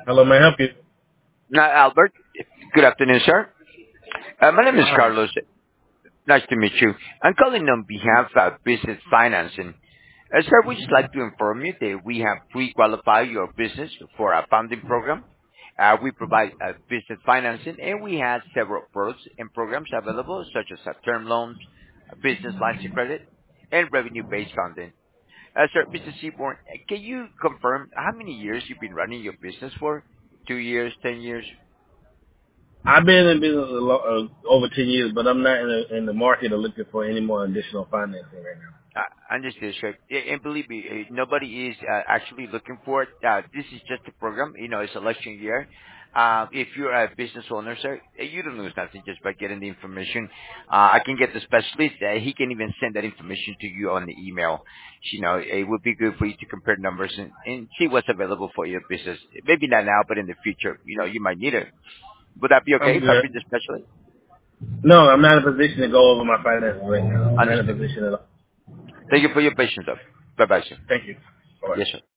Hello, may I help you? Now, Albert, good afternoon, sir. My name is Hi. Carlos. Nice to meet you. I'm calling on behalf of Business Financing. Sir, we'd just like to inform you that we have pre-qualified your business for a funding program. We provide business financing, and we have several products and programs available, such as term loans, business lines of credit, and revenue-based funding. Sir, Mr. Seaborn, can you confirm how many years you've been running your business for? 2 years, 10 years? I've been in business over 10 years, but I'm not in the market or looking for any more additional financing right now. Understood, sir. And believe me, nobody is actually looking for it. This is just a program. It's election year. If you're a business owner, sir, you don't lose nothing just by getting the information. I can get the specialist. He can even send that information to you on the email. It would be good for you to compare numbers and see what's available for your business. Maybe not now, but in the future, you might need it. Would that be okay I'm if I good. be the specialist? No, I'm not in a position to go over my finances right now. I'm not in a Understood. position at all. Thank you for your patience, though. Bye-bye, sir. Thank you. Bye. Yes, sir.